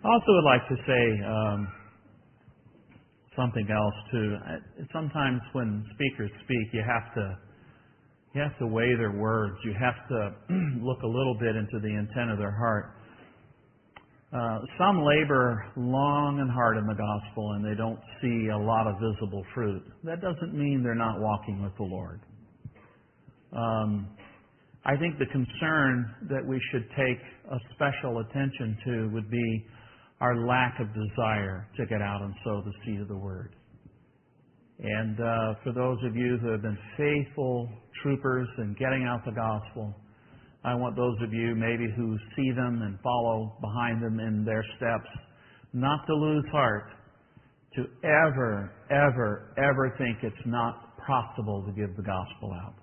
I also would like to say something else too. Sometimes when speakers speak, you have to weigh their words. You have to look a little bit into the intent of their heart. Some labor long and hard in the gospel and they don't see a lot of visible fruit. That doesn't mean they're not walking with the Lord. I think the concern that we should take a special attention to would be our lack of desire to get out and sow the seed of the Word. And for those of you who have been faithful troopers in getting out the gospel, I want those of you maybe who see them and follow behind them in their steps not to lose heart, to ever think it's not profitable to give the gospel out.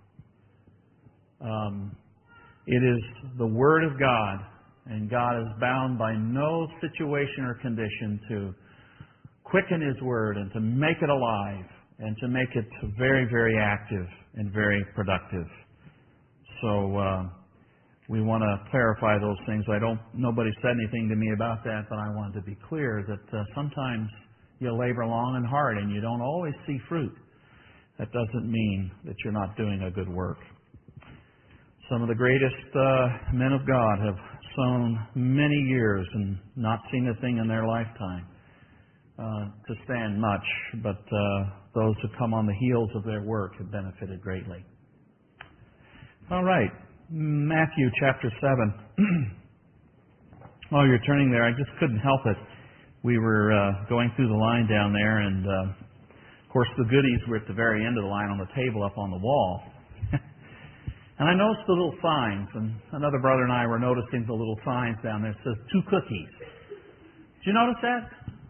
It is the Word of God, and God is bound by no situation or condition to quicken His Word and to make it alive and to make it very, very active and very productive. So we want to clarify those things. Nobody said anything to me about that, but I wanted to be clear that sometimes you labor long and hard and you don't always see fruit. That doesn't mean that you're not doing a good work. Some of the greatest men of God have sown many years and not seen a thing in their lifetime to stand much, but those who come on the heels of their work have benefited greatly. All right, Matthew chapter 7. While you're turning there, I just couldn't help it. We were going through the line down there, and of course the goodies were at the very end of the line on the table up on the wall. And I noticed the little signs, and another brother and I were noticing the little signs down there. It says 2 cookies. Did you notice that?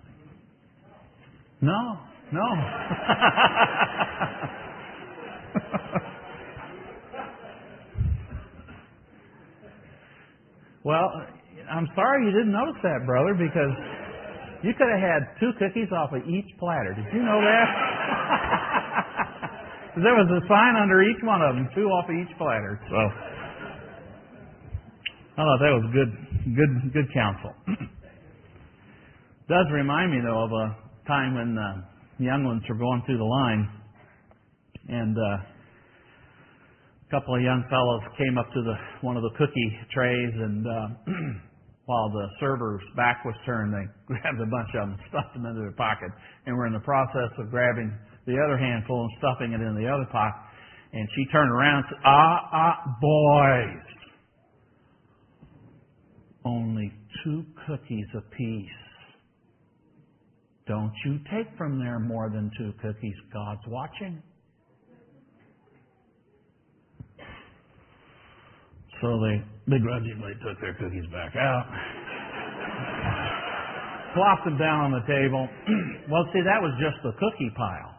No. Well, I'm sorry you didn't notice that, brother, because you could have had 2 cookies off of each platter. Did you know that? There was a sign under each one of them, 2 off of each platter. So I thought that was good counsel. Does remind me though of a time when the young ones were going through the line, and a couple of young fellows came up to one of the cookie trays, and while the server's back was turned, they grabbed a bunch of them, stuffed them into their pocket, and were in the process of grabbing the other handful and stuffing it in the other pocket. And she turned around and said, boys, only 2 cookies apiece. Don't you take from there more than 2 cookies. God's watching. So they begrudgingly took their cookies back out, plopped them down on the table. Well, see, that was just the cookie pile.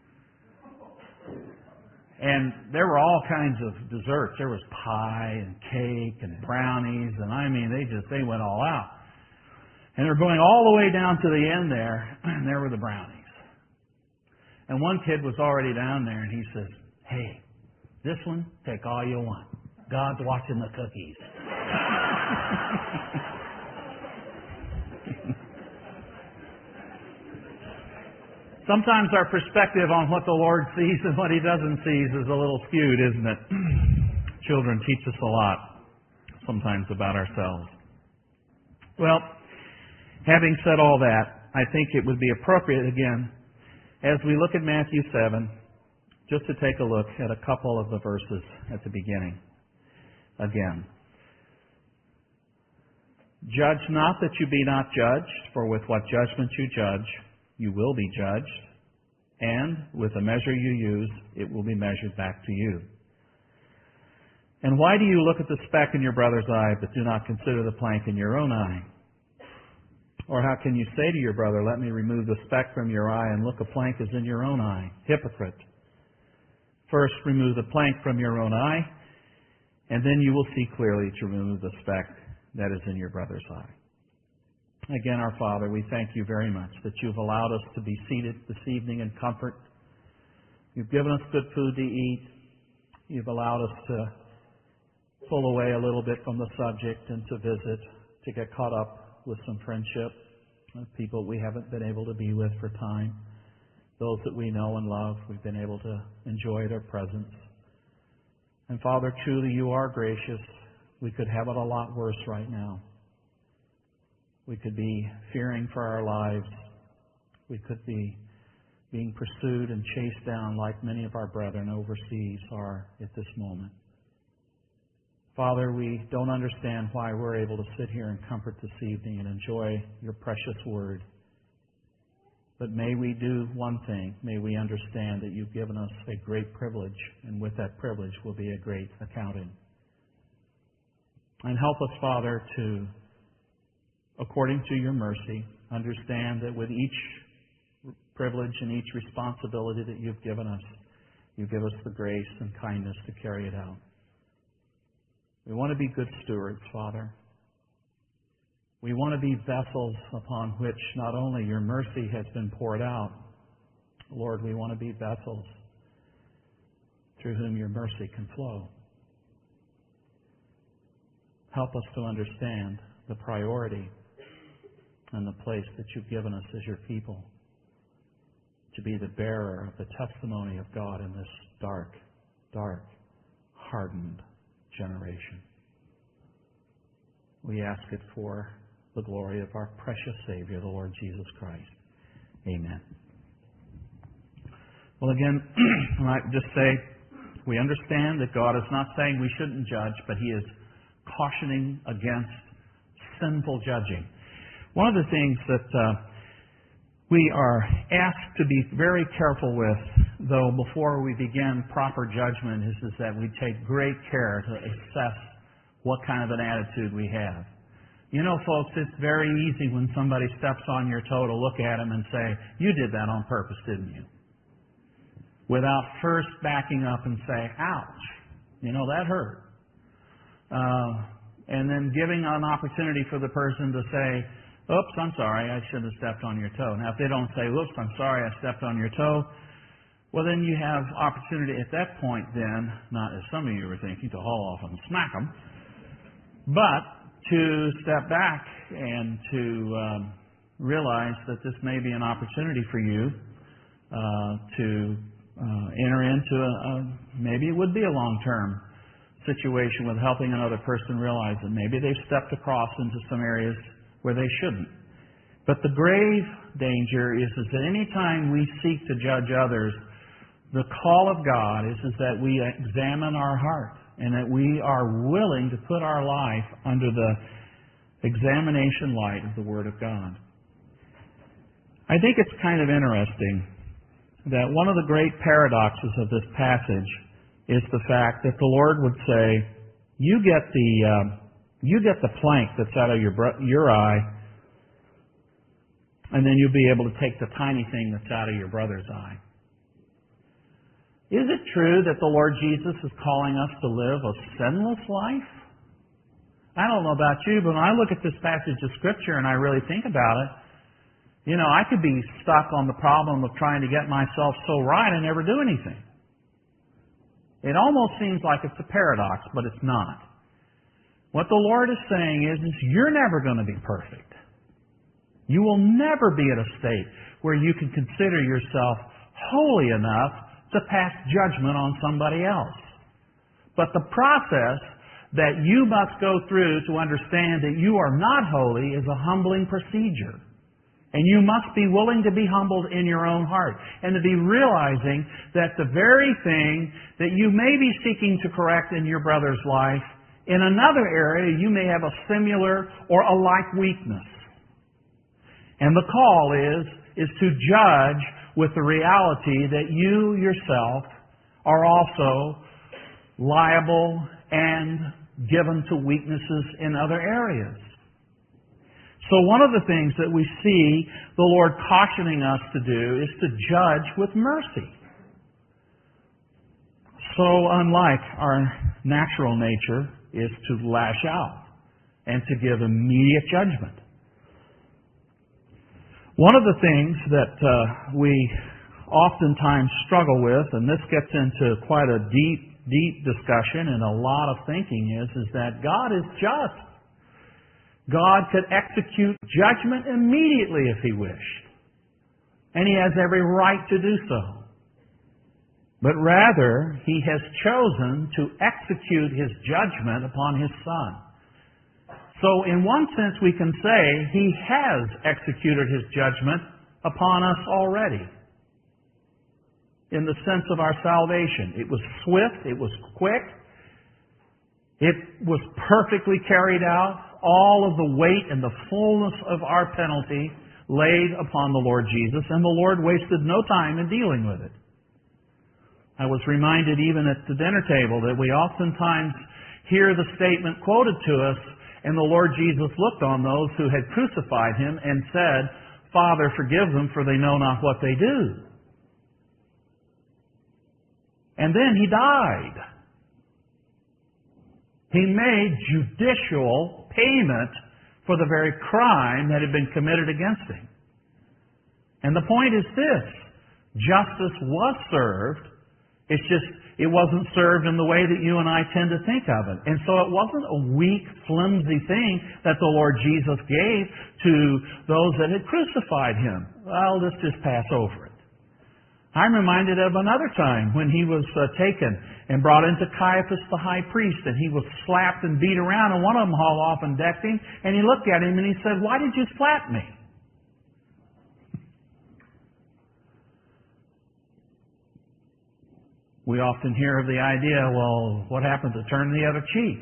And there were all kinds of desserts. There was pie and cake and brownies, and I mean, they went all out. And they're going all the way down to the end there, and there were the brownies. And one kid was already down there, and he says, hey, this one, take all you want. God's watching the cookies. Sometimes our perspective on what the Lord sees and what He doesn't see is a little skewed, isn't it? Children teach us a lot sometimes about ourselves. Well, having said all that, I think it would be appropriate, again, as we look at Matthew 7, just to take a look at a couple of the verses at the beginning. Again, judge not that you be not judged, for with what judgment you judge, you will be judged, and with the measure you use, it will be measured back to you. And why do you look at the speck in your brother's eye, but do not consider the plank in your own eye? Or how can you say to your brother, let me remove the speck from your eye, and look, a plank is in your own eye? Hypocrite. First, remove the plank from your own eye, and then you will see clearly to remove the speck that is in your brother's eye. Again, our Father, we thank you very much that you've allowed us to be seated this evening in comfort. You've given us good food to eat. You've allowed us to pull away a little bit from the subject and to visit, to get caught up with some friendship, people we haven't been able to be with for time. Those that we know and love, we've been able to enjoy their presence. And Father, truly you are gracious. We could have it a lot worse right now. We could be fearing for our lives. We could be being pursued and chased down like many of our brethren overseas are at this moment. Father, we don't understand why we're able to sit here in comfort this evening and enjoy your precious word. But may we do one thing. May we understand that you've given us a great privilege, and with that privilege will be a great accounting. And help us, Father, to, according to your mercy, understand that with each privilege and each responsibility that you've given us, you give us the grace and kindness to carry it out. We want to be good stewards, Father. We want to be vessels upon which not only your mercy has been poured out, Lord, we want to be vessels through whom your mercy can flow. Help us to understand the priority and the place that you've given us as your people, to be the bearer of the testimony of God in this dark, hardened generation. We ask it for the glory of our precious Savior, the Lord Jesus Christ. Amen. Well, again, I might just say, we understand that God is not saying we shouldn't judge, but He is cautioning against sinful judging. One of the things that we are asked to be very careful with, though, before we begin proper judgment, is that we take great care to assess what kind of an attitude we have. You know, folks, it's very easy when somebody steps on your toe to look at them and say, you did that on purpose, didn't you? Without first backing up and say, ouch, you know, that hurt. And then giving an opportunity for the person to say, oops, I'm sorry, I shouldn't have stepped on your toe. Now, if they don't say, oops, I'm sorry, I stepped on your toe, well, then you have opportunity at that point then, not as some of you were thinking, to haul off and smack them, but to step back and to realize that this may be an opportunity for you to enter into maybe it would be a long-term situation with helping another person realize that maybe they've stepped across into some areas where they shouldn't. But the grave danger is that any time we seek to judge others, the call of God is that we examine our heart and that we are willing to put our life under the examination light of the Word of God. I think it's kind of interesting that one of the great paradoxes of this passage is the fact that the Lord would say, you get the plank that's out of your eye, and then you'll be able to take the tiny thing that's out of your brother's eye. Is it true that the Lord Jesus is calling us to live a sinless life? I don't know about you, but when I look at this passage of Scripture and I really think about it, you know, I could be stuck on the problem of trying to get myself so right and never do anything. It almost seems like it's a paradox, but it's not. What the Lord is saying is you're never going to be perfect. You will never be at a state where you can consider yourself holy enough to pass judgment on somebody else. But the process that you must go through to understand that you are not holy is a humbling procedure. And you must be willing to be humbled in your own heart and to be realizing that the very thing that you may be seeking to correct in your brother's life, in another area you may have a similar or a like weakness. And the call is to judge with the reality that you yourself are also liable and given to weaknesses in other areas. So one of the things that we see the Lord cautioning us to do is to judge with mercy. So unlike our natural nature is to lash out and to give immediate judgment. One of the things that we oftentimes struggle with, and this gets into quite a deep discussion and a lot of thinking, is that God is just. God could execute judgment immediately if He wished. And He has every right to do so. But rather, He has chosen to execute His judgment upon His Son. So in one sense we can say He has executed His judgment upon us already. In the sense of our salvation. It was swift, it was quick, it was perfectly carried out. All of the weight and the fullness of our penalty laid upon the Lord Jesus, and the Lord wasted no time in dealing with it. I was reminded even at the dinner table that we oftentimes hear the statement quoted to us, and the Lord Jesus looked on those who had crucified Him and said, "Father, forgive them, for they know not what they do." And then He died. He made judicial payment for the very crime that had been committed against Him. And the point is this: justice was served. It's just, it wasn't served in the way that you and I tend to think of it. And so it wasn't a weak, flimsy thing that the Lord Jesus gave to those that had crucified Him. Well, let's just pass over it. I'm reminded of another time when He was taken and brought into Caiaphas the high priest, and He was slapped and beat around, and one of them hauled off and decked Him, and He looked at Him and He said, "Why did you slap me?" We often hear of the idea, well, what happens to turn the other cheek?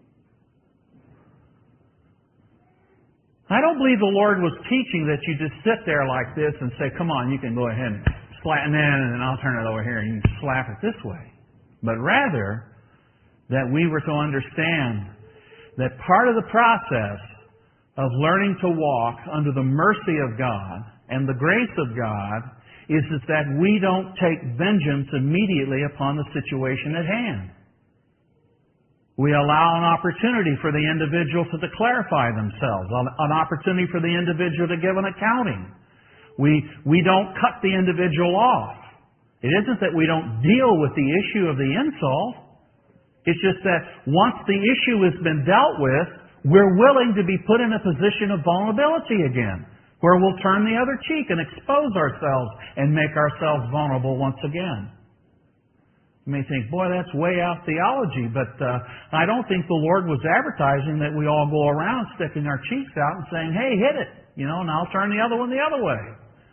I don't believe the Lord was teaching that you just sit there like this and say, "Come on, you can go ahead and slap it in, and then I'll turn it over here and you can slap it this way." But rather, that we were to understand that part of the process of learning to walk under the mercy of God and the grace of God is that we don't take vengeance immediately upon the situation at hand. We allow an opportunity for the individual to clarify themselves, an opportunity for the individual to give an accounting. We don't cut the individual off. It isn't that we don't deal with the issue of the insult. It's just that once the issue has been dealt with, we're willing to be put in a position of vulnerability again, where we'll turn the other cheek and expose ourselves and make ourselves vulnerable once again. You may think, boy, that's way out theology, but I don't think the Lord was advertising that we all go around sticking our cheeks out and saying, "Hey, hit it," and I'll turn the other one the other way.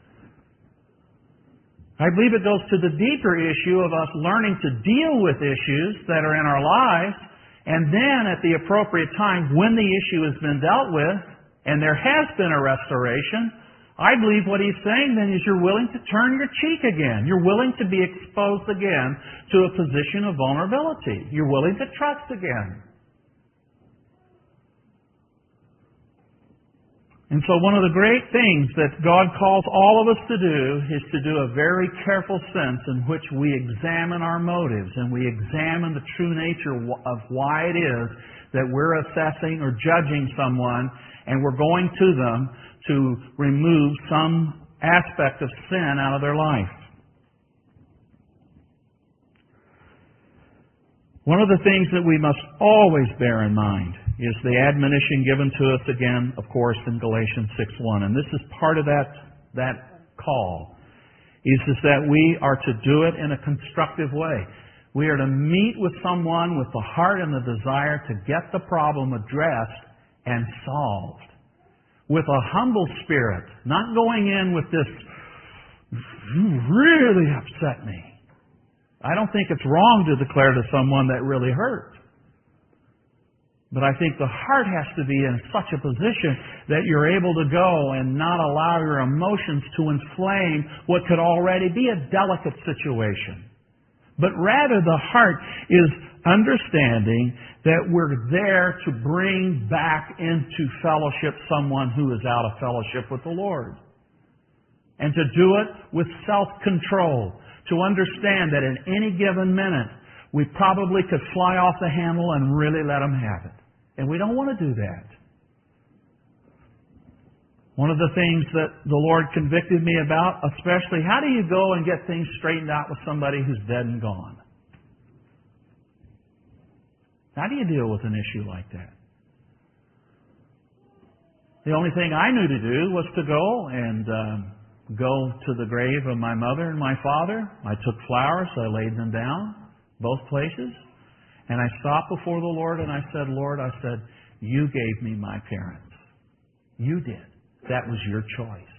I believe it goes to the deeper issue of us learning to deal with issues that are in our lives, and then at the appropriate time, when the issue has been dealt with, and there has been a restoration, I believe what He's saying then is you're willing to turn your cheek again. You're willing to be exposed again to a position of vulnerability. You're willing to trust again. And so one of the great things that God calls all of us to do is to do a very careful sense in which we examine our motives and we examine the true nature of why it is that we're assessing or judging someone, and we're going to them to remove some aspect of sin out of their life. One of the things that we must always bear in mind is the admonition given to us again, of course, in Galatians 6:1. And this is part of that call, is that we are to do it in a constructive way. We are to meet with someone with the heart and the desire to get the problem addressed and solved. With a humble spirit, not going in with this, "You really upset me." I don't think it's wrong to declare to someone that really hurt. But I think the heart has to be in such a position that you're able to go and not allow your emotions to inflame what could already be a delicate situation. But rather the heart is understanding that we're there to bring back into fellowship someone who is out of fellowship with the Lord. And to do it with self-control. To understand that in any given minute, we probably could fly off the handle and really let them have it. And we don't want to do that. One of the things that the Lord convicted me about, especially, how do you go and get things straightened out with somebody who's dead and gone? How do you deal with an issue like that? The only thing I knew to do was to go and go to the grave of my mother and my father. I took flowers, I laid them down, both places, and I stopped before the Lord and I said, Lord, I said, you gave me my parents. You did. That was your choice.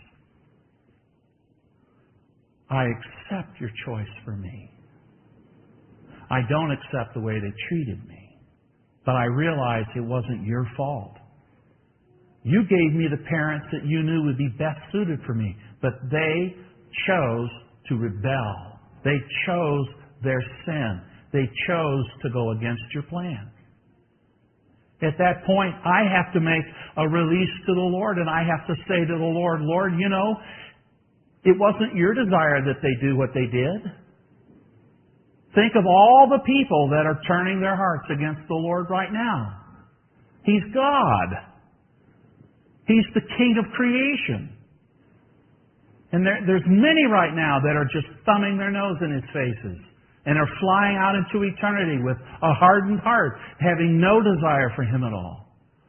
I accept your choice for me. I don't accept the way they treated me, but I realize it wasn't your fault. You gave me the parents that you knew would be best suited for me, but they chose to rebel. They chose their sin. They chose to go against your plan. At that point, I have to make a release to the Lord, and I have to say to the Lord, Lord, you know, it wasn't your desire that they do what they did. Think of all the people that are turning their hearts against the Lord right now. He's God. He's the King of creation. And there's many right now that are just thumbing their nose in His faces and are flying out into eternity with a hardened heart, having no desire for Him at all.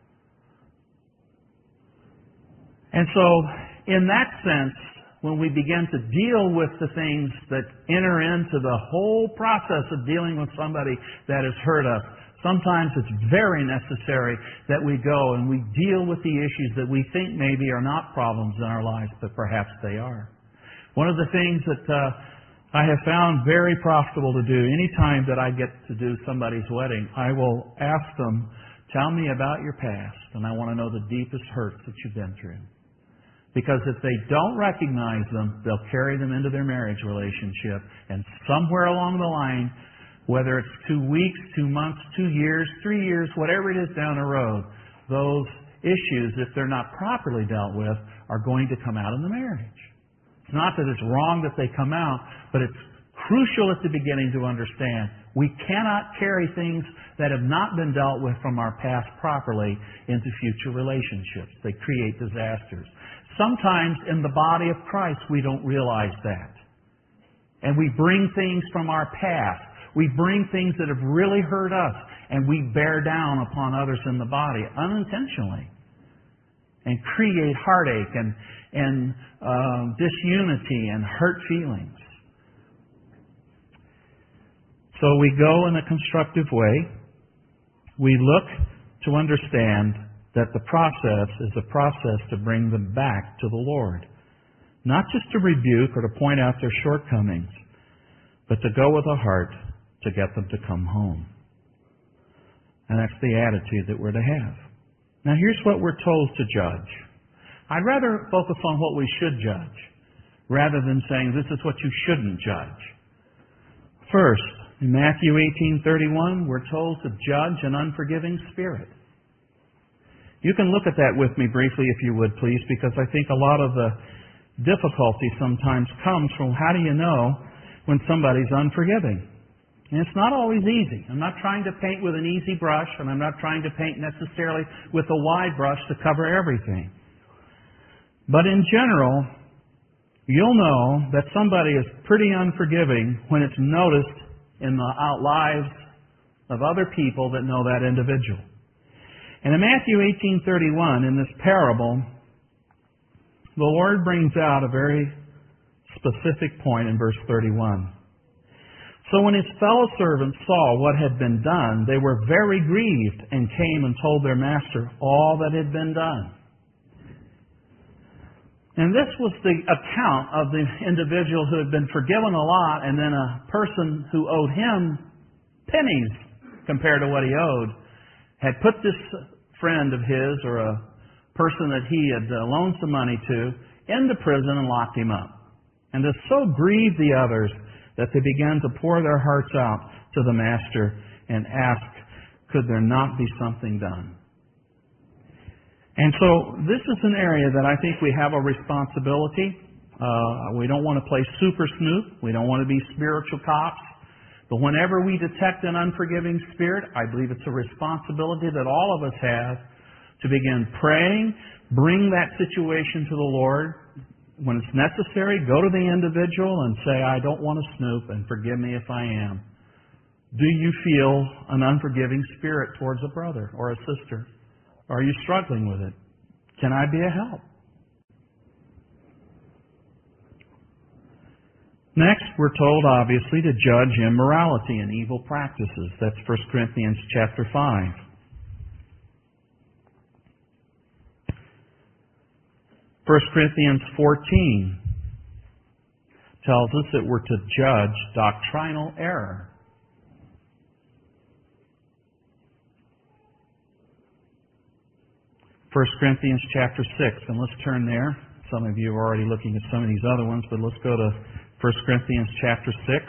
And so, in that sense, when we begin to deal with the things that enter into the whole process of dealing with somebody that has hurt us, sometimes it's very necessary that we go and we deal with the issues that we think maybe are not problems in our lives, but perhaps they are. One of the things that I have found very profitable to do anytime that I get to do somebody's wedding, I will ask them, tell me about your past, and I want to know the deepest hurts that you've been through. Because if they don't recognize them, they'll carry them into their marriage relationship, and somewhere along the line, whether it's 2 weeks, 2 months, 2 years, 3 years, whatever it is down the road, those issues, if they're not properly dealt with, are going to come out in the marriage. It's not that it's wrong that they come out, but it's crucial at the beginning to understand we cannot carry things that have not been dealt with from our past properly into future relationships. They create disasters. Sometimes in the body of Christ we don't realize that. And we bring things from our past. We bring things that have really hurt us, and we bear down upon others in the body unintentionally and create heartache and disunity and hurt feelings. So we go in a constructive way. We look to understand that the process is a process to bring them back to the Lord. Not just to rebuke or to point out their shortcomings, but to go with a heart to get them to come home. And that's the attitude that we're to have. Now here's what we're told to judge. I'd rather focus on what we should judge, rather than saying this is what you shouldn't judge. First, in Matthew 18:31, we're told to judge an unforgiving spirit. You can look at that with me briefly if you would, please, because I think a lot of the difficulty sometimes comes from how do you know when somebody's unforgiving? And it's not always easy. I'm not trying to paint with an easy brush, and I'm not trying to paint necessarily with a wide brush to cover everything. But in general, you'll know that somebody is pretty unforgiving when it's noticed in the lives of other people that know that individual. And in Matthew 18:31, in this parable, the Lord brings out a very specific point in verse 31. So when his fellow servants saw what had been done, they were very grieved and came and told their master all that had been done. And this was the account of the individual who had been forgiven a lot, and then a person who owed him pennies compared to what he owed had put this friend of his or a person that he had loaned some money to into prison and locked him up. And this so grieved the others that they began to pour their hearts out to the master and ask, could there not be something done? And so this is an area that I think we have a responsibility. We don't want to play super snoop. We don't want to be spiritual cops. But whenever we detect an unforgiving spirit, I believe it's a responsibility that all of us have to begin praying, bring that situation to the Lord. When it's necessary, go to the individual and say, I don't want to snoop, and forgive me if I am. Do you feel an unforgiving spirit towards a brother or a sister? Are you struggling with it? Can I be a help? Next, we're told, obviously, to judge immorality and evil practices. That's 1 Corinthians chapter 5. 1 Corinthians 14 tells us that we're to judge doctrinal error. First Corinthians chapter 6, and let's turn there. Some of you are already looking at some of these other ones, but let's go to 1 Corinthians chapter 6.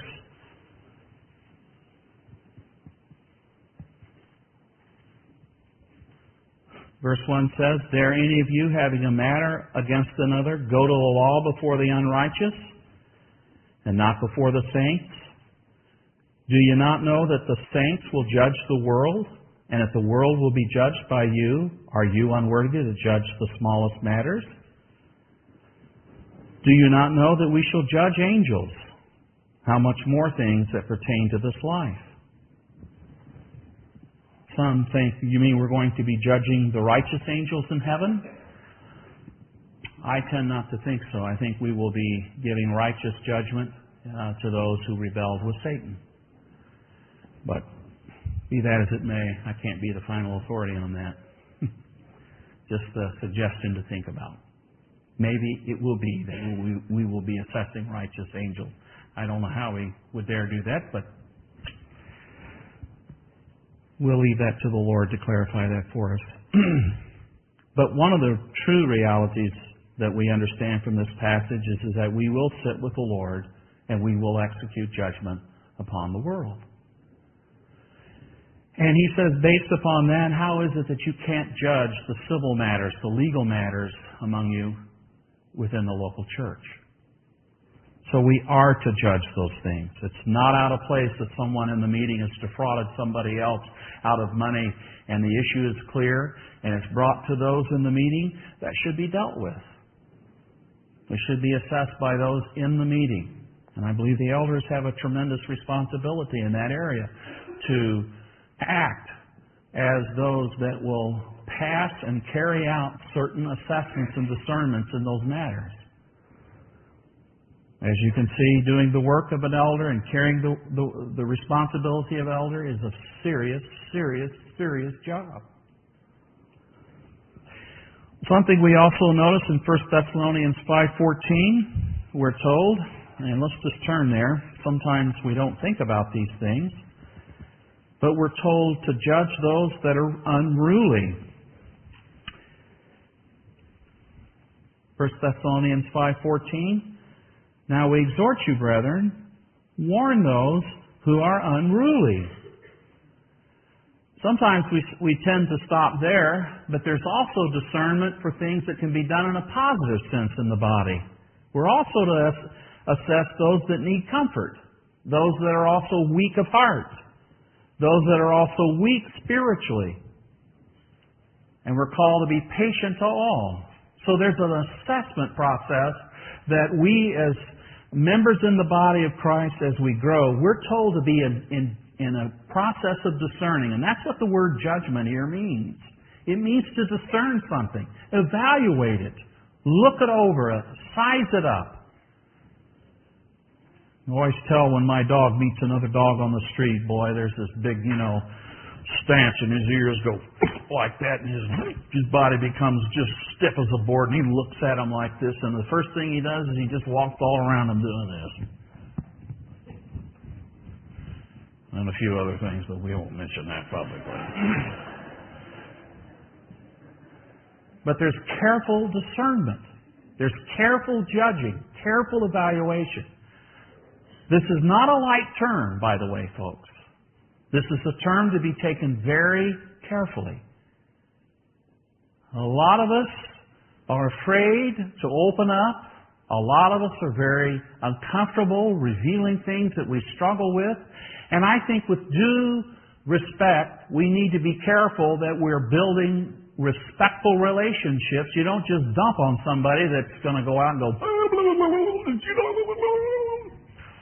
Verse 1 says, "Dare any of you, having a matter against another, go to the law before the unrighteous, and not before the saints? Do you not know that the saints will judge the world, and if the world will be judged by you, are you unworthy to judge the smallest matters? Do you not know that we shall judge angels? How much more things that pertain to this life?" Some think, you mean we're going to be judging the righteous angels in heaven? I tend not to think so. I think we will be giving righteous judgment to those who rebelled with Satan. But be that as it may, I can't be the final authority on that. Just a suggestion to think about. Maybe it will be that we will be assessing righteous angels. I don't know how we would dare do that, but we'll leave that to the Lord to clarify that for us. But one of the true realities that we understand from this passage is that we will sit with the Lord and we will execute judgment upon the world. And he says, based upon that, how is it that you can't judge the civil matters, the legal matters among you within the local church? So we are to judge those things. It's not out of place that someone in the meeting has defrauded somebody else out of money and the issue is clear and it's brought to those in the meeting. That should be dealt with. It should be assessed by those in the meeting. And I believe the elders have a tremendous responsibility in that area to act as those that will pass and carry out certain assessments and discernments in those matters. As you can see, doing the work of an elder and carrying the responsibility of elder is a serious, serious, serious job. Something we also notice in 1 Thessalonians 5:14, we're told, and let's just turn there. Sometimes we don't think about these things. But we're told to judge those that are unruly. 1 Thessalonians 5:14, "Now we exhort you, brethren, warn those who are unruly." Sometimes we tend to stop there, but there's also discernment for things that can be done in a positive sense in the body. We're also to assess those that need comfort, those that are also weak of heart, those that are also weak spiritually. And we're called to be patient to all. So there's an assessment process that we as members in the body of Christ, as we grow, we're told to be in a process of discerning. And that's what the word judgment here means. It means to discern something, evaluate it, look it over, size it up. I always tell when my dog meets another dog on the street, boy, there's this big, stance, and his ears go like that, and his body becomes just stiff as a board, and he looks at him like this, and the first thing he does is he just walks all around him doing this. And a few other things, but we won't mention that publicly. But there's careful discernment. There's careful judging, careful evaluation. This is not a light term, by the way, folks. This is a term to be taken very carefully. A lot of us are afraid to open up. A lot of us are very uncomfortable revealing things that we struggle with. And I think with due respect, we need to be careful that we're building respectful relationships. You don't just dump on somebody that's going to go out and go,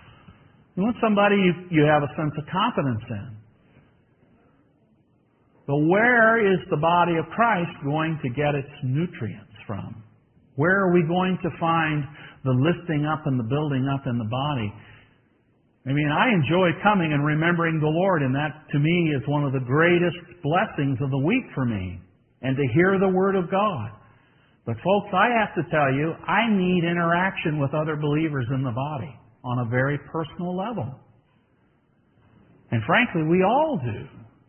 you want somebody you have a sense of confidence in. But where is the body of Christ going to get its nutrients from? Where are we going to find the lifting up and the building up in the body? I mean, I enjoy coming and remembering the Lord, and that to me is one of the greatest blessings of the week for me, and to hear the Word of God. But folks, I have to tell you, I need interaction with other believers in the body on a very personal level. And frankly, we all do.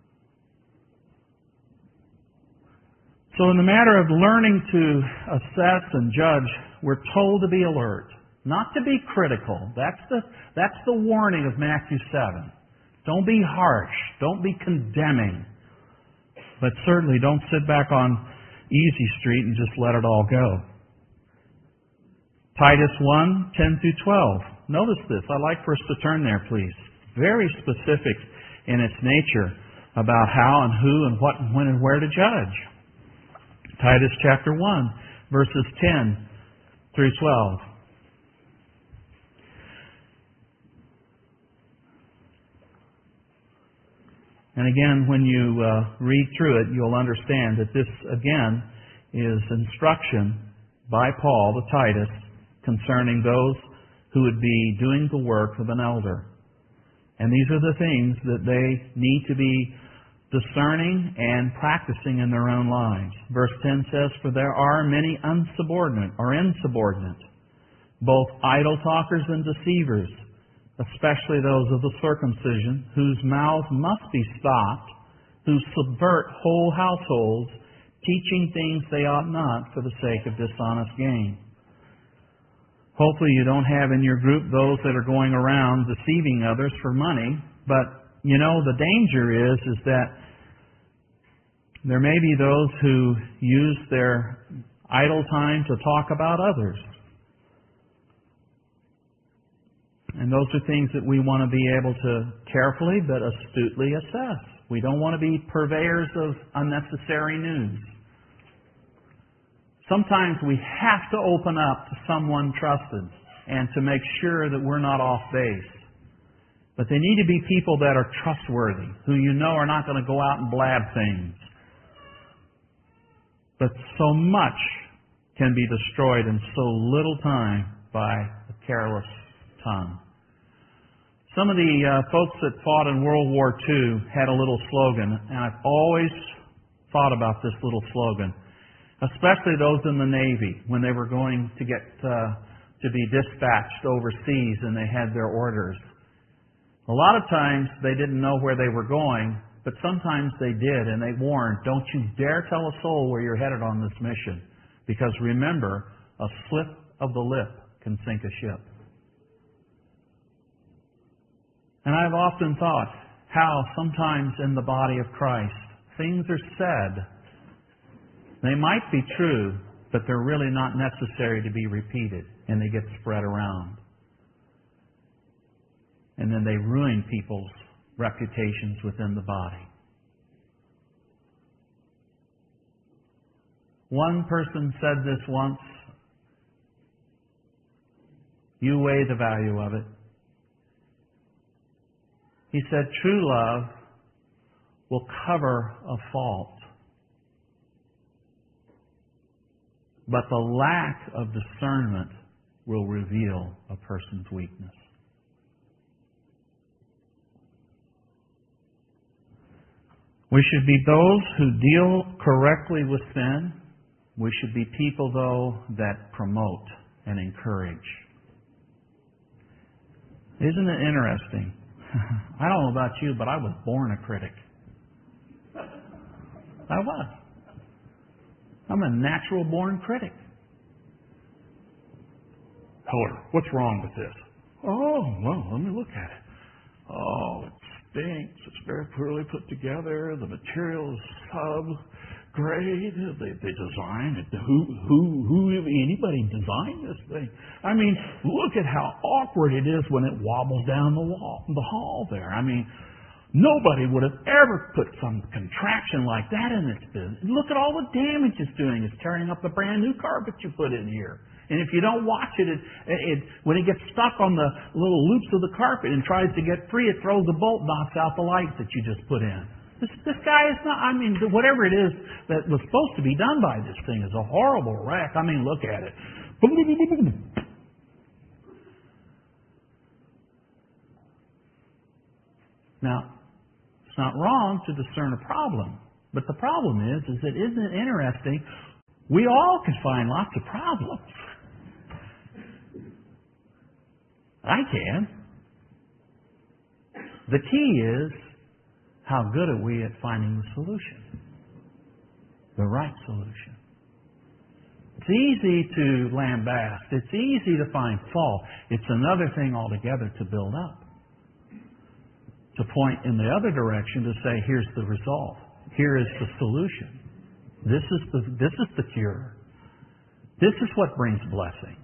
So in the matter of learning to assess and judge, we're told to be alert, not to be critical. That's the warning of Matthew 7. Don't be harsh. Don't be condemning. But certainly don't sit back on easy street and just let it all go. Titus 1, 10 through 12. Notice this. I'd like for us to turn there, please. Very specific in its nature about how and who and what and when and where to judge. Titus chapter 1, verses 10 through 12. And again, when you read through it, you'll understand that this, again, is instruction by Paul to Titus concerning those who would be doing the work of an elder. And these are the things that they need to be discerning and practicing in their own lives. Verse 10 says, "For there are many insubordinate, both idle talkers and deceivers, especially those of the circumcision, whose mouths must be stopped, who subvert whole households, teaching things they ought not for the sake of dishonest gain." Hopefully you don't have in your group those that are going around deceiving others for money, but you know the danger is that there may be those who use their idle time to talk about others. And those are things that we want to be able to carefully but astutely assess. We don't want to be purveyors of unnecessary news. Sometimes we have to open up to someone trusted and to make sure that we're not off base. But they need to be people that are trustworthy, who you know are not going to go out and blab things. But so much can be destroyed in so little time by a careless tongue. Some of the folks that fought in World War II had a little slogan, and I've always thought about this little slogan, especially those in the Navy when they were going to get to be dispatched overseas and they had their orders. A lot of times they didn't know where they were going, but sometimes they did, and they warned, "Don't you dare tell a soul where you're headed on this mission, because remember, a slip of the lip can sink a ship." And I've often thought how sometimes in the body of Christ things are said. They might be true, but they're really not necessary to be repeated, and they get spread around. And then they ruin people's reputations within the body. One person said this once, "You weigh the value of it." He said, "True love will cover a fault, but the lack of discernment will reveal a person's weakness." We should be those who deal correctly with sin. We should be people, though, that promote and encourage. Isn't it interesting? I don't know about you, but I was born a critic. I was. I'm a natural born critic. Howard, what's wrong with this? Oh, well, let me look at it. Oh, it stinks. It's very poorly put together. The material is sub-grade. They designed it. Who anybody designed this thing? I mean, look at how awkward it is when it wobbles down the hall there. I mean, nobody would have ever put some contraption like that in its business. Look at all the damage it's doing. It's tearing up the brand new carpet you put in here. And if you don't watch it, when it gets stuck on the little loops of the carpet and tries to get free, it throws a bolt, knocks out the lights that you just put in. This guy is not, I mean, whatever it is that was supposed to be done by this thing is a horrible wreck. I mean, look at it. Now, it's not wrong to discern a problem. But the problem is that isn't it interesting? We all can find lots of problems. I can. The key is, how good are we at finding the solution? The right solution. It's easy to lambast. It's easy to find fault. It's another thing altogether to build up. To point in the other direction to say, here's the result. Here is the solution. This is the cure. This is what brings blessing.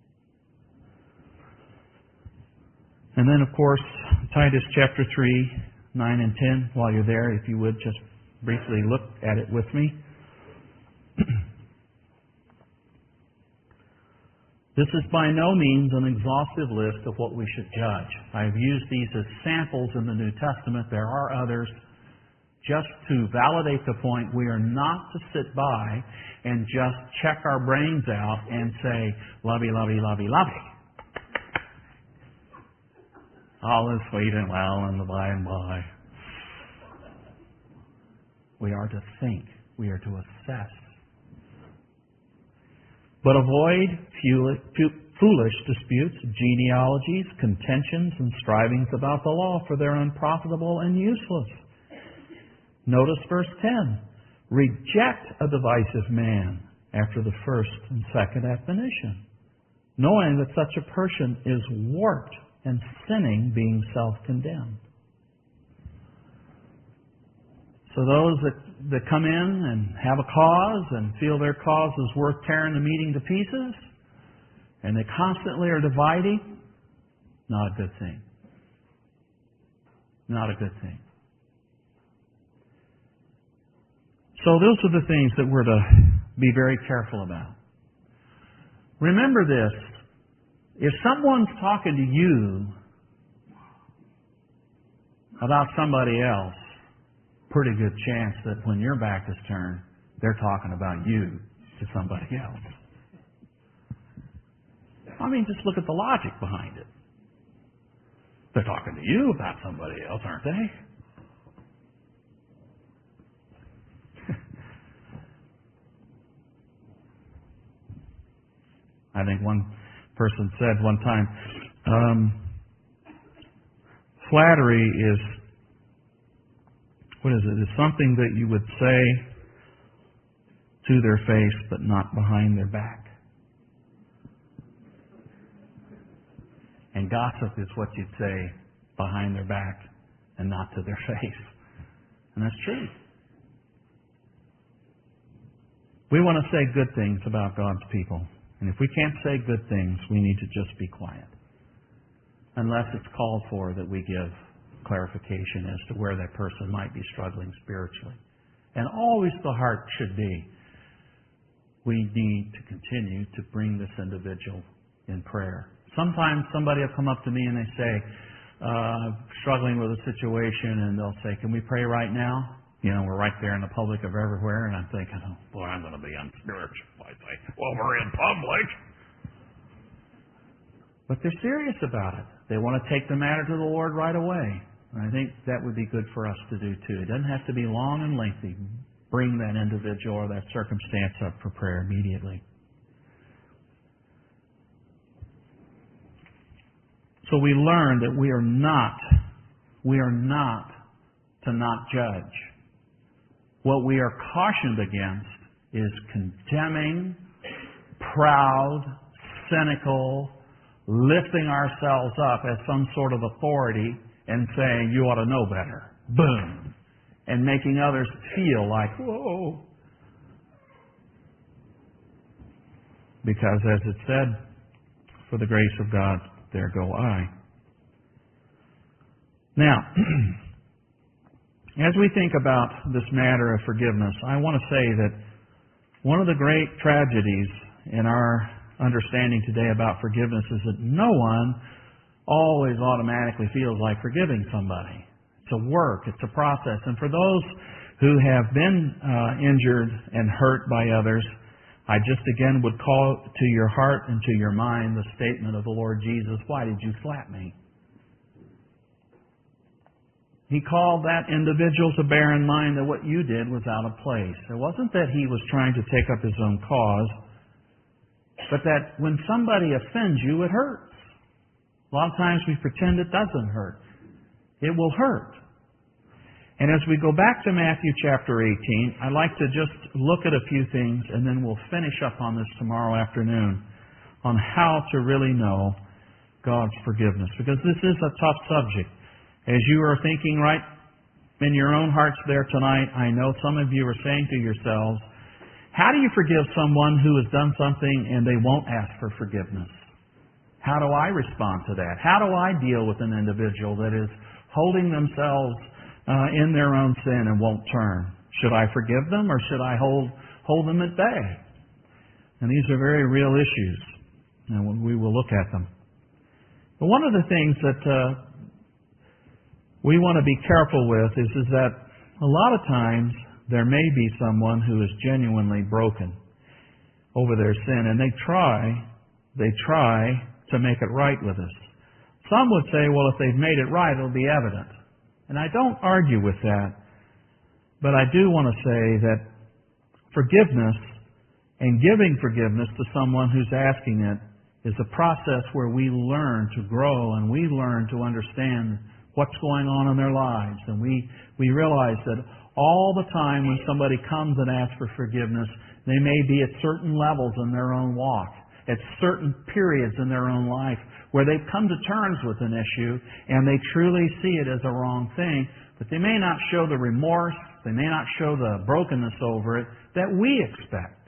And then, of course, Titus chapter 3, 9 and 10. While you're there, if you would just briefly look at it with me. This is by no means an exhaustive list of what we should judge. I have used these as samples in the New Testament. There are others. Just to validate the point, we are not to sit by and just check our brains out and say, lovey, lovey, lovey, lovey. All is sweet and well in the by and by. We are to think. We are to assess. But avoid foolish disputes, genealogies, contentions, and strivings about the law, for they're unprofitable and useless. Notice verse 10. Reject a divisive man after the first and second admonition, knowing that such a person is warped and sinning, being self-condemned. So those that come in and have a cause and feel their cause is worth tearing the meeting to pieces, and they constantly are dividing, not a good thing. Not a good thing. So those are the things that we're to be very careful about. Remember this. If someone's talking to you about somebody else, pretty good chance that when your back is turned, they're talking about you to somebody else. I mean, just look at the logic behind it. They're talking to you about somebody else, aren't they? I think one person said one time, flattery is, what is it? It's something that you would say to their face, but not behind their back. And gossip is what you'd say behind their back and not to their face. And that's true. We want to say good things about God's people. And if we can't say good things, we need to just be quiet. Unless it's called for that we give clarification as to where that person might be struggling spiritually. And always the heart should be, we need to continue to bring this individual in prayer. Sometimes somebody will come up to me and they say, struggling with a situation, and they'll say, can we pray right now? You know, we're right there in the public of everywhere, and I'm thinking, oh, boy, I'm going to be unspiritual. I say, well, we're in public. But they're serious about it. They want to take the matter to the Lord right away. And I think that would be good for us to do, too. It doesn't have to be long and lengthy. Bring that individual or that circumstance up for prayer immediately. So we learn that we are not to not judge. What we are cautioned against is condemning, proud, cynical, lifting ourselves up as some sort of authority and saying, you ought to know better. Boom. And making others feel like, whoa. Because as it said, for the grace of God, there go I. Now, as we think about this matter of forgiveness, I want to say that one of the great tragedies in our understanding today about forgiveness is that no one always automatically feels like forgiving somebody. It's a work. It's a process. And for those who have been injured and hurt by others, I just again would call to your heart and to your mind the statement of the Lord Jesus, "Why did you slap me?" He called that individual to bear in mind that what you did was out of place. It wasn't that he was trying to take up his own cause, but that when somebody offends you, it hurts. A lot of times we pretend it doesn't hurt. It will hurt. And as we go back to Matthew chapter 18, I'd like to just look at a few things, and then we'll finish up on this tomorrow afternoon on how to really know God's forgiveness. Because this is a tough subject. As you are thinking right in your own hearts there tonight, I know some of you are saying to yourselves, how do you forgive someone who has done something and they won't ask for forgiveness? How do I respond to that? How do I deal with an individual that is holding themselves in their own sin and won't turn? Should I forgive them or should I hold them at bay? And these are very real issues, and we will look at them. But one of the things that we want to be careful with is that a lot of times there may be someone who is genuinely broken over their sin, and they try to make it right with us. Some would say, well, if they've made it right, it'll be evident. And I don't argue with that, but I do want to say that forgiveness and giving forgiveness to someone who's asking it is a process where we learn to grow and we learn to understand what's going on in their lives. And we realize that all the time when somebody comes and asks for forgiveness, they may be at certain levels in their own walk, at certain periods in their own life where they've come to terms with an issue and they truly see it as a wrong thing, but they may not show the remorse, they may not show the brokenness over it that we expect.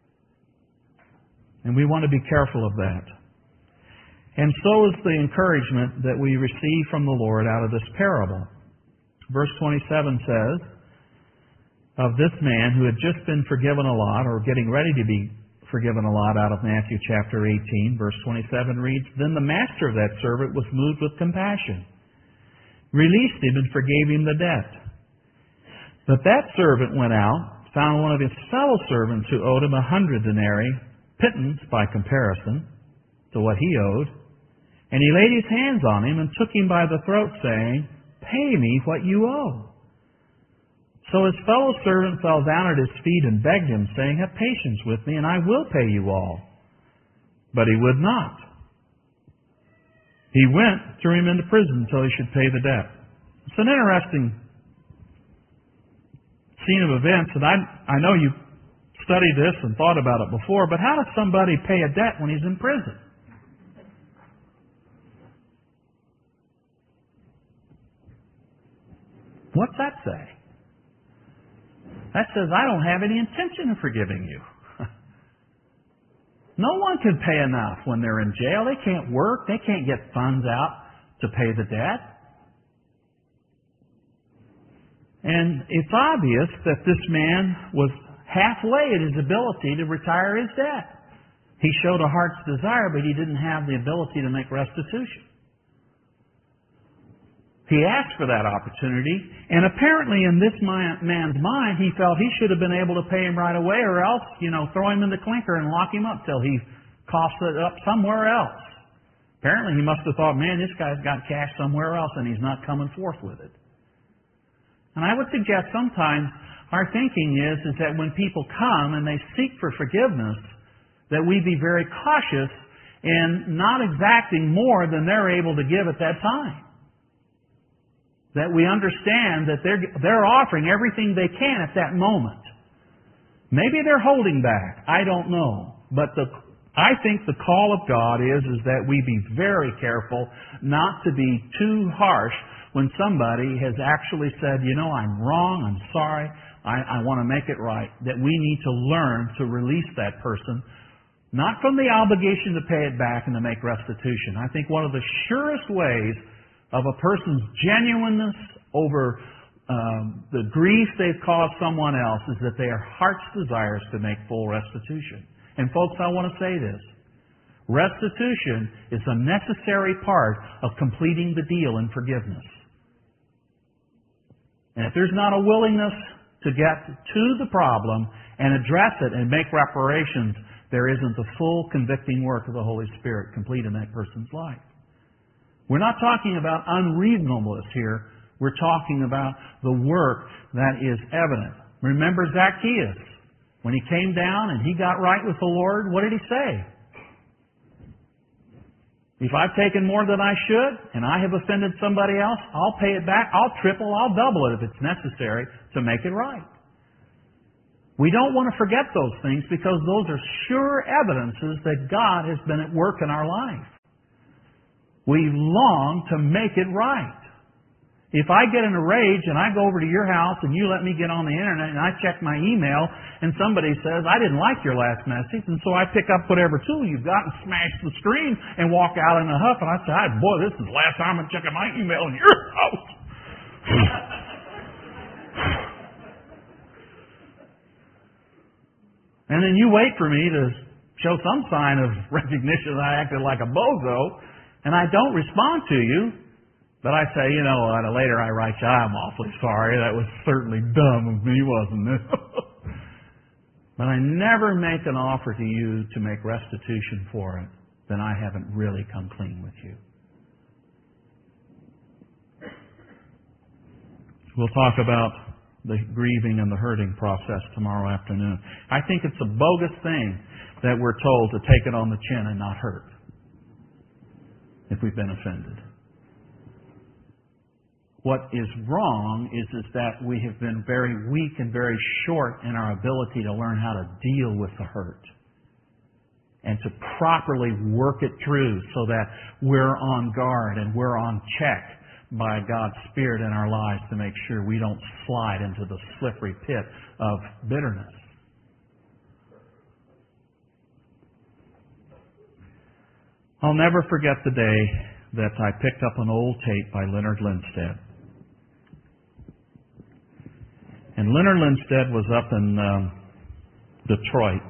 And we want to be careful of that. And so is the encouragement that we receive from the Lord out of this parable. Verse 27 says, of this man who had just been forgiven a lot, or getting ready to be forgiven a lot out of Matthew chapter 18, verse 27 reads, then the master of that servant was moved with compassion, released him and forgave him the debt. But that servant went out, found one of his fellow servants who owed him 100 denarii, pittance by comparison to what he owed, and he laid his hands on him and took him by the throat, saying, pay me what you owe. So his fellow servant fell down at his feet and begged him, saying, have patience with me, and I will pay you all. But he would not. He went, threw him into prison until he should pay the debt. It's an interesting scene of events, and I know you studied this and thought about it before, but how does somebody pay a debt when he's in prison? What's that say? That says, I don't have any intention of forgiving you. No one can pay enough when they're in jail. They can't work. They can't get funds out to pay the debt. And it's obvious that this man was halfway at his ability to retire his debt. He showed a heart's desire, but he didn't have the ability to make restitution. He asked for that opportunity, and apparently in this man's mind, he felt he should have been able to pay him right away, or else, throw him in the clinker and lock him up till he coughs it up somewhere else. Apparently he must have thought, man, this guy's got cash somewhere else, and he's not coming forth with it. And I would suggest sometimes our thinking is that when people come and they seek for forgiveness, that we be very cautious in not exacting more than they're able to give at that time. That we understand that they're offering everything they can at that moment. Maybe they're holding back. I don't know. But I think the call of God is that we be very careful not to be too harsh when somebody has actually said, I'm wrong, I'm sorry, I want to make it right. That we need to learn to release that person, not from the obligation to pay it back and to make restitution. I think one of the surest ways of a person's genuineness over the grief they've caused someone else is that their heart's desires to make full restitution. And folks, I want to say this. Restitution is a necessary part of completing the deal in forgiveness. And if there's not a willingness to get to the problem and address it and make reparations, there isn't the full convicting work of the Holy Spirit complete in that person's life. We're not talking about unreasonableness here. We're talking about the work that is evident. Remember Zacchaeus. When he came down and he got right with the Lord, what did he say? If I've taken more than I should and I have offended somebody else, I'll pay it back. I'll triple, I'll double it if it's necessary to make it right. We don't want to forget those things because those are sure evidences that God has been at work in our life. We long to make it right. If I get in a rage and I go over to your house and you let me get on the internet and I check my email and somebody says, I didn't like your last message, and so I pick up whatever tool you've got and smash the screen and walk out in a huff, and I say, boy, this is the last time I'm checking my email in your house. And then you wait for me to show some sign of recognition that I acted like a bozo, and I don't respond to you. But I say, later I write you, I'm awfully sorry. That was certainly dumb of me, wasn't it? But I never make an offer to you to make restitution for it. Then I haven't really come clean with you. We'll talk about the grieving and the hurting process tomorrow afternoon. I think it's a bogus thing that we're told to take it on the chin and not hurt if we've been offended. What is wrong is that we have been very weak and very short in our ability to learn how to deal with the hurt and to properly work it through so that we're on guard and we're on check by God's Spirit in our lives to make sure we don't slide into the slippery pit of bitterness. I'll never forget the day that I picked up an old tape by Leonard Lindstedt. And Leonard Lindstedt was up in Detroit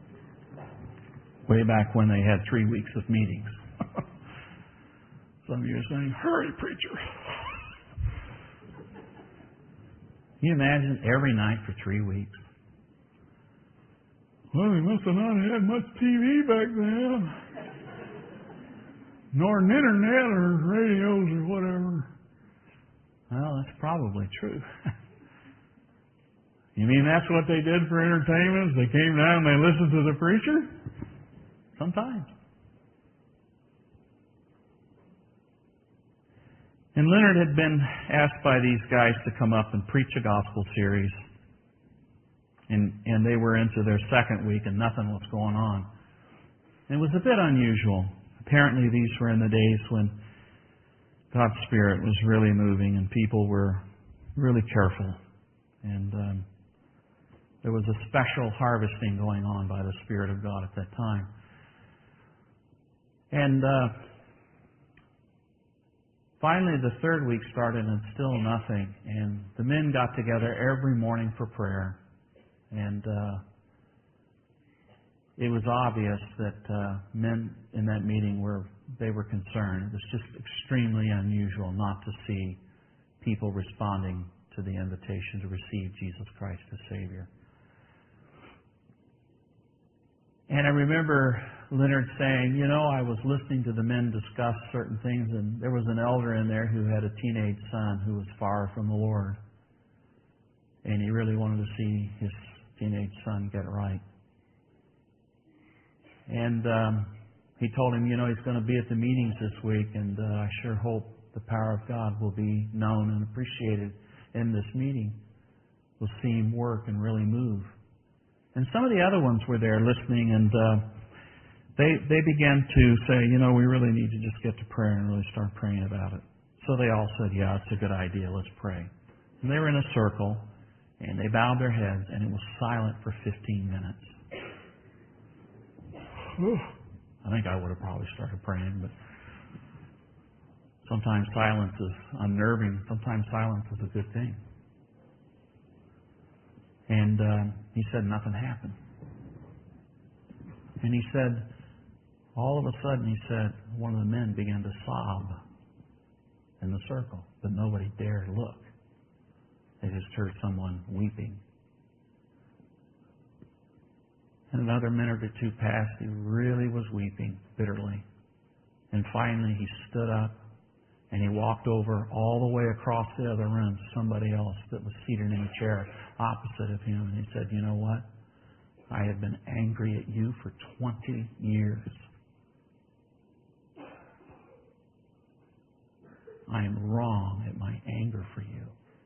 way back when they had 3 weeks of meetings. Some of you are saying, hurry, preacher. Can you imagine every night for 3 weeks? Well, we must have not had much TV back then. Nor an internet or radios or whatever. Well, that's probably true. You mean that's what they did for entertainment? They came down and they listened to the preacher? Sometimes. And Leonard had been asked by these guys to come up and preach a gospel series. And they were into their second week and nothing was going on. It was a bit unusual. Apparently these were in the days when God's Spirit was really moving and people were really careful. And there was a special harvesting going on by the Spirit of God at that time. And finally the third week started and still nothing. And the men got together every morning for prayer. And it was obvious that men in that meeting were concerned. It was just extremely unusual not to see people responding to the invitation to receive Jesus Christ as Savior. And I remember Leonard saying, I was listening to the men discuss certain things, and there was an elder in there who had a teenage son who was far from the Lord. And he really wanted to see his teenage son get right. And he told him, he's going to be at the meetings this week, and I sure hope the power of God will be known and appreciated in this meeting. We'll see him work and really move. And some of the other ones were there listening, and they began to say, we really need to just get to prayer and really start praying about it. So they all said, yeah, it's a good idea, let's pray. And they were in a circle, and they bowed their heads, and it was silent for 15 minutes. I think I would have probably started praying, but sometimes silence is unnerving. Sometimes silence is a good thing. And he said nothing happened. And he said, all of a sudden, he said, one of the men began to sob in the circle, but nobody dared look. They just heard someone weeping. And another minute or two passed. He really was weeping bitterly. And finally he stood up and he walked over all the way across the other room to somebody else that was seated in a chair opposite of him. And he said, "You know what? I have been angry at you for 20 years. I am wrong at my anger for you.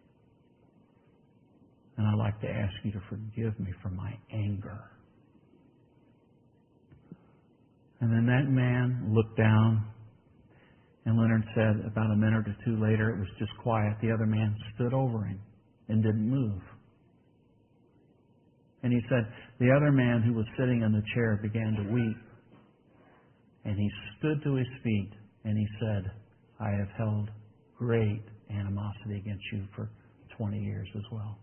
And I'd like to ask you to forgive me for my anger." And then that man looked down, and Leonard said about a minute or two later, it was just quiet. The other man stood over him and didn't move. And he said, the other man who was sitting in the chair began to weep. And he stood to his feet and he said, "I have held great animosity against you for 20 years as well."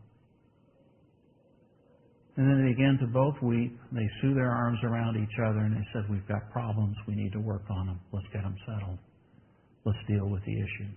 And then they began to both weep. They threw their arms around each other and they said, "We've got problems. We need to work on them. Let's get them settled. Let's deal with the issue."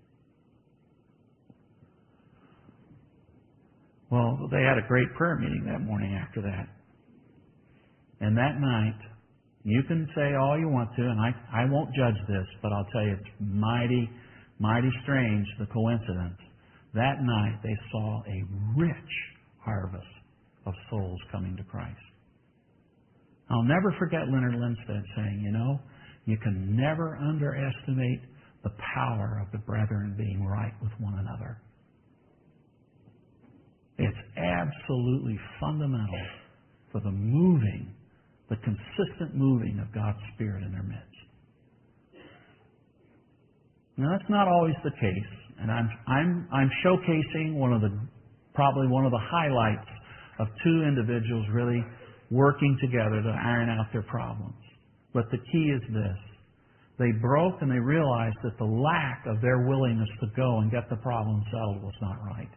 Well, they had a great prayer meeting that morning after that. And that night, you can say all you want to, and I won't judge this, but I'll tell you it's mighty, mighty strange, the coincidence. That night they saw a rich harvest of souls coming to Christ. I'll never forget Leonard Linstead saying, you can never underestimate the power of the brethren being right with one another. It's absolutely fundamental for the consistent moving of God's Spirit in their midst. Now that's not always the case, and I'm showcasing probably one of the highlights of two individuals really working together to iron out their problems. But the key is this. They broke and they realized that the lack of their willingness to go and get the problem settled was not right.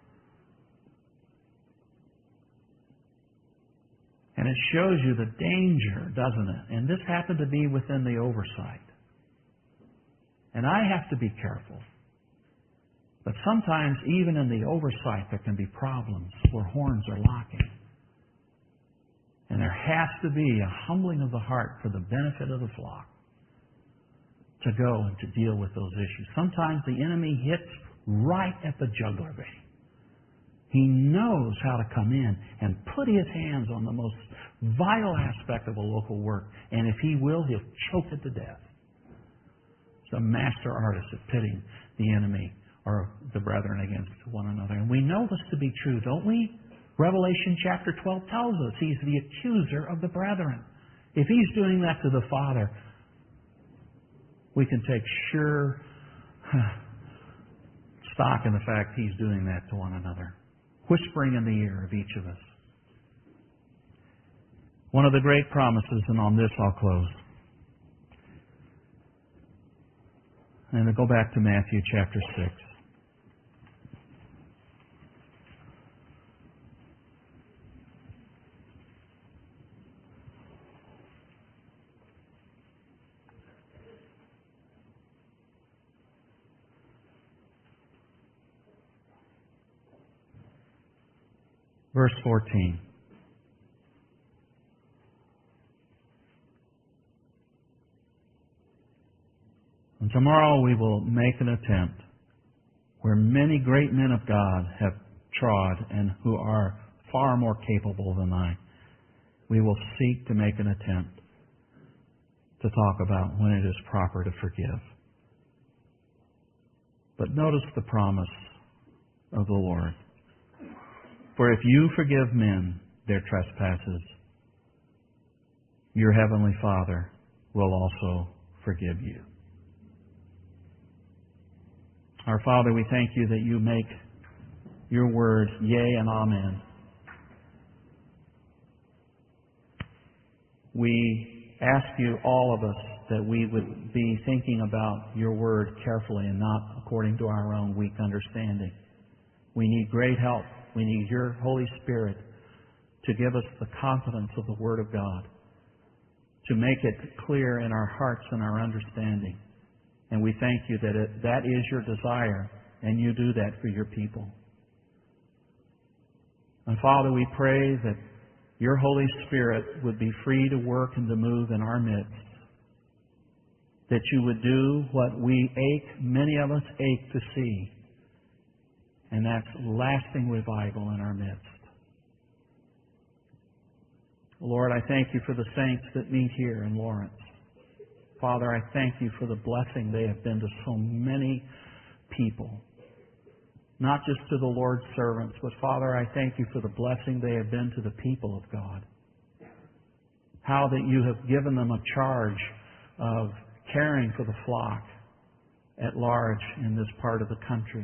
And it shows you the danger, doesn't it? And this happened to be within the oversight. And I have to be careful. But sometimes, even in the oversight, there can be problems where horns are locking. And there has to be a humbling of the heart for the benefit of the flock to go and to deal with those issues. Sometimes the enemy hits right at the jugular vein. He knows how to come in and put his hands on the most vital aspect of a local work. And if he will, he'll choke it to death. He's a master artist at pitting the enemy or the brethren against one another. And we know this to be true, don't we? Revelation chapter 12 tells us he's the accuser of the brethren. If he's doing that to the Father, we can take sure stock in the fact he's doing that to one another, whispering in the ear of each of us. One of the great promises, and on this I'll close. And to go back to Matthew chapter 6. Verse 14. And tomorrow we will make an attempt where many great men of God have trod and who are far more capable than I. We will seek to make an attempt to talk about when it is proper to forgive. But notice the promise of the Lord. For if you forgive men their trespasses, your heavenly Father will also forgive you. Our Father, we thank you that you make your word yea and amen. We ask you, all of us, that we would be thinking about your word carefully and not according to our own weak understanding. We need great help. We need your Holy Spirit to give us the confidence of the Word of God, to make it clear in our hearts and our understanding. And we thank you that that is your desire, and you do that for your people. And Father, we pray that your Holy Spirit would be free to work and to move in our midst. That you would do what many of us ache to see. And that's lasting revival in our midst. Lord, I thank you for the saints that meet here in Lawrence. Father, I thank you for the blessing they have been to so many people. Not just to the Lord's servants, but Father, I thank you for the blessing they have been to the people of God. How that you have given them a charge of caring for the flock at large in this part of the country.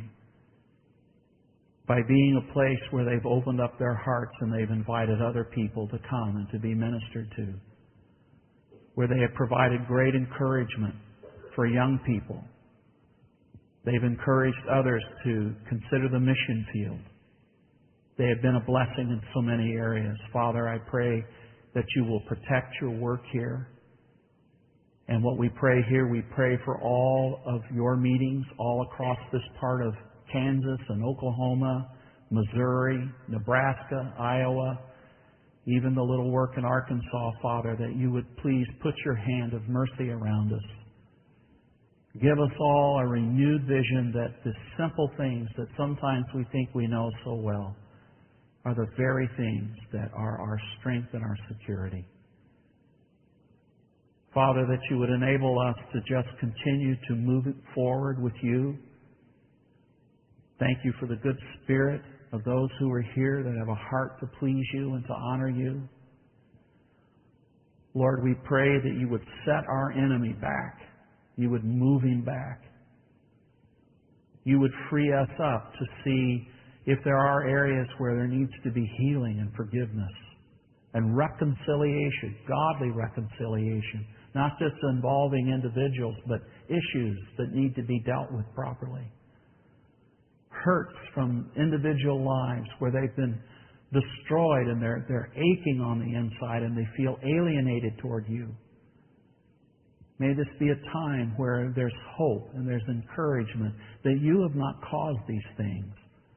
By being a place where they've opened up their hearts and they've invited other people to come and to be ministered to. Where they have provided great encouragement for young people. They've encouraged others to consider the mission field. They have been a blessing in so many areas. Father, I pray that you will protect your work here. And what we pray here, we pray for all of your meetings all across this part of Kansas and Oklahoma, Missouri, Nebraska, Iowa, even the little work in Arkansas, Father, that you would please put your hand of mercy around us. Give us all a renewed vision that the simple things that sometimes we think we know so well are the very things that are our strength and our security. Father, that you would enable us to just continue to move it forward with you. Thank you for the good spirit of those who are here that have a heart to please you and to honor you. Lord, we pray that you would set our enemy back. You would move him back. You would free us up to see if there are areas where there needs to be healing and forgiveness and reconciliation, godly reconciliation, not just involving individuals, but issues that need to be dealt with properly. Hurts from individual lives where they've been destroyed and they're aching on the inside and they feel alienated toward you. May this be a time where there's hope and there's encouragement that you have not caused these things,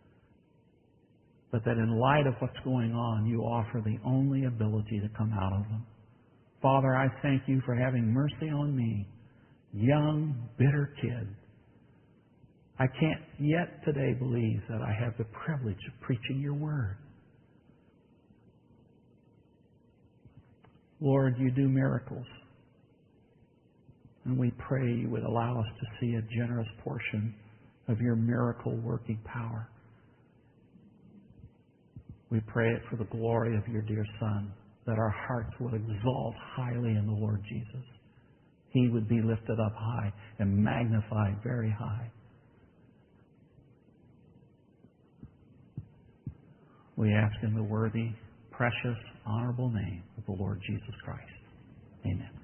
but that in light of what's going on, you offer the only ability to come out of them. Father, I thank you for having mercy on me, young, bitter kid. I can't yet today believe that I have the privilege of preaching your word. Lord, you do miracles. And we pray you would allow us to see a generous portion of your miracle working power. We pray it for the glory of your dear Son, that our hearts would exalt highly in the Lord Jesus. He would be lifted up high and magnified very high. We ask in the worthy, precious, honorable name of the Lord Jesus Christ. Amen.